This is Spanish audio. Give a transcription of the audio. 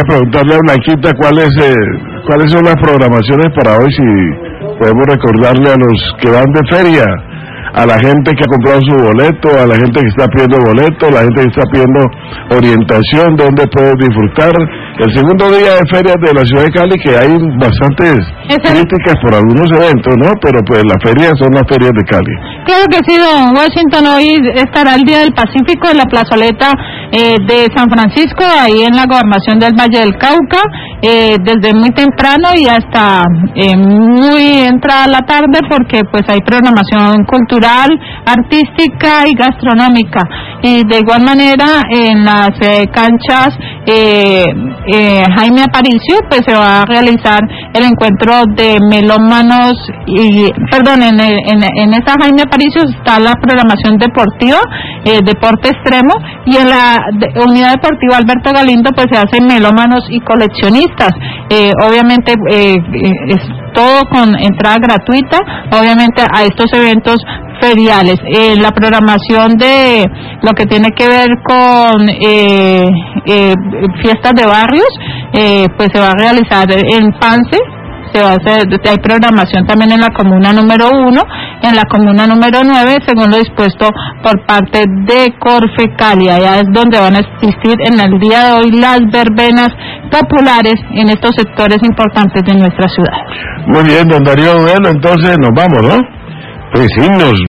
quería preguntarle a Blanquita cuáles son las programaciones para hoy, si podemos recordarle a los que van de feria, a la gente que ha comprado su boleto, a la gente que está pidiendo boleto, a la gente que está pidiendo orientación, dónde puede disfrutar. El segundo día de ferias de la ciudad de Cali, que hay bastantes críticas por algunos eventos, ¿no? Pero pues las ferias son las ferias de Cali. Claro que sí, don Washington. Hoy estará el Día del Pacífico en la plazoleta de San Francisco, ahí en la gobernación del Valle del Cauca, desde muy temprano y hasta muy entrada la tarde, porque pues hay programación cultural, artística y gastronómica. Y de igual manera en las canchas Jaime Aparicio, pues se va a realizar el encuentro de melómanos en esa Jaime Aparicio está la programación deportiva, deporte extremo, y en la unidad deportiva Alberto Galindo pues se hacen melómanos y coleccionistas. Obviamente es todo con entrada gratuita, obviamente a estos eventos feriales. La programación de lo que tiene que ver con fiestas de barrios, pues se va a realizar en Pance. Hay programación también en la comuna número 1, en la comuna número 9, según lo dispuesto por parte de Corfecali. Allá es donde van a existir en el día de hoy las verbenas populares en estos sectores importantes de nuestra ciudad. Muy bien, don Darío, bueno, entonces nos vamos, ¿no? Pues sí, nos